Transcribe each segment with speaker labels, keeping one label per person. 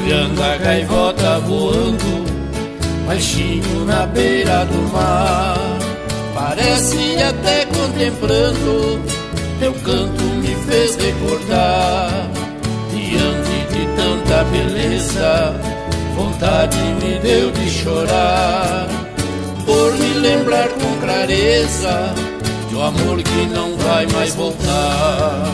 Speaker 1: olhando a gaivota voando baixinho na beira do mar. Parece até contemplando, teu canto me fez recordar. Diante de tanta beleza, vontade me deu de chorar, por me lembrar com clareza de um amor que não vai mais voltar.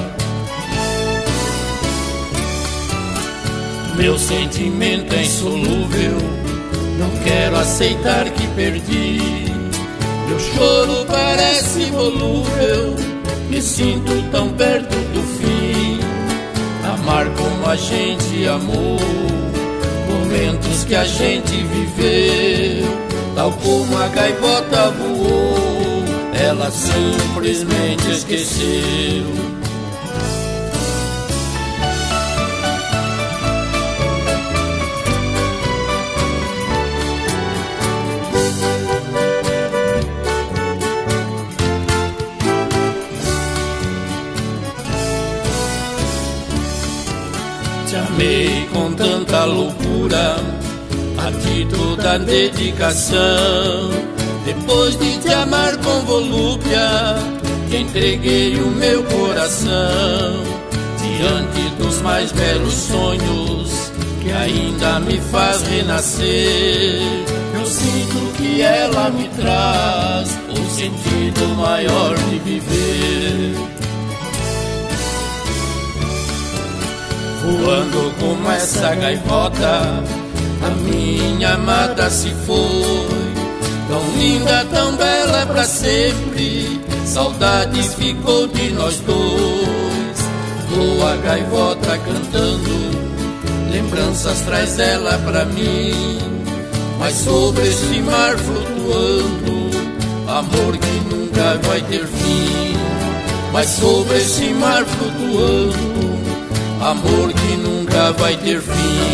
Speaker 1: Meu sentimento é insolúvel, não quero aceitar que perdi. Meu choro parece volúvel, me sinto tão perto do fim. Amar como a gente amou, momentos que a gente viveu. Tal como a gaivota voou, ela simplesmente esqueceu. Te amei com tanta loucura, a ti toda a dedicação. Depois de te amar com volúpia, te entreguei o meu coração. Diante dos mais belos sonhos que ainda me faz renascer, eu sinto que ela me traz o sentido maior de viver. Voando como essa gaivota, a minha amada se foi. Tão linda, tão bela pra sempre, saudades ficou de nós dois. Voa a gaivota cantando, lembranças traz ela pra mim. Mas sobre este mar flutuando, amor que nunca vai ter fim. Mas sobre este mar flutuando, amor que nunca vai ter fim.